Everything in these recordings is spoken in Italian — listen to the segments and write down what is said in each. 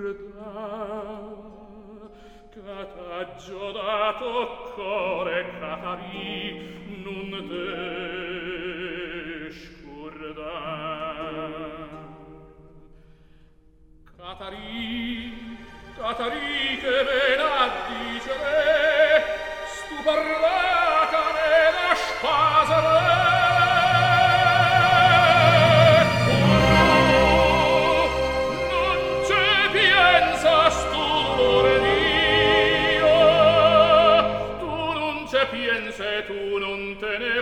Cataggio dato core Catari non te scurda. Catari che ven a dicere stu parlata me la spasere. Non c'è piensas tu l'ore mio, tu non c'è piense, tu non te ne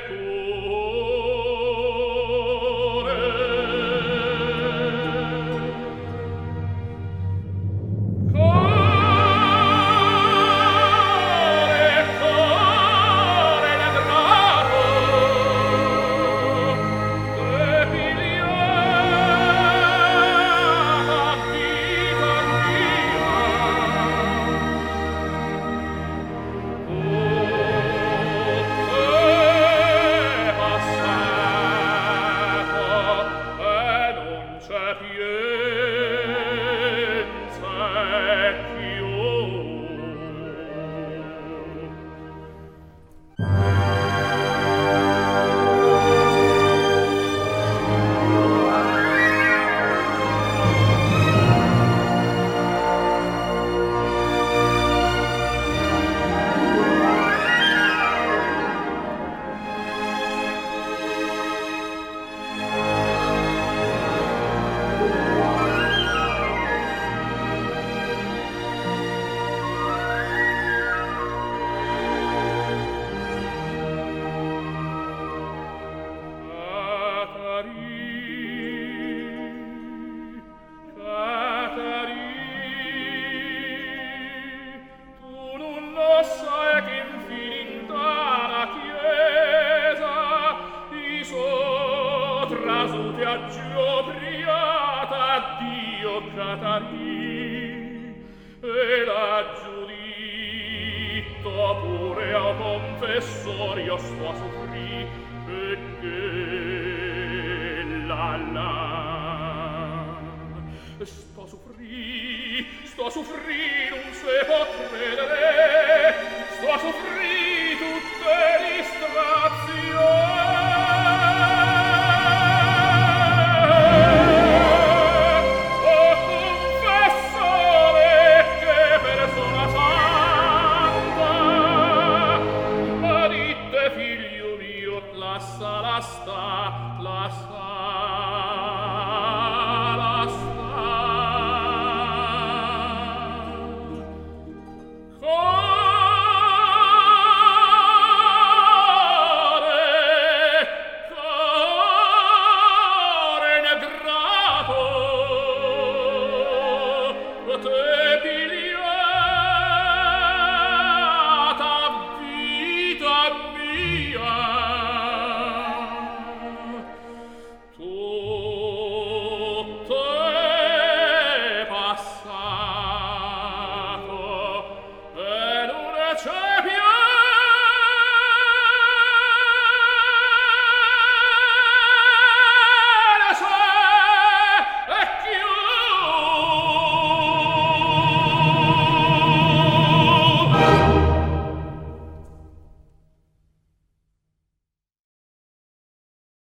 e la giudito pure a confessor io sto a soffrì e che la sto a soffrì non se può credere sto a soffrì tutte distrazioni. Te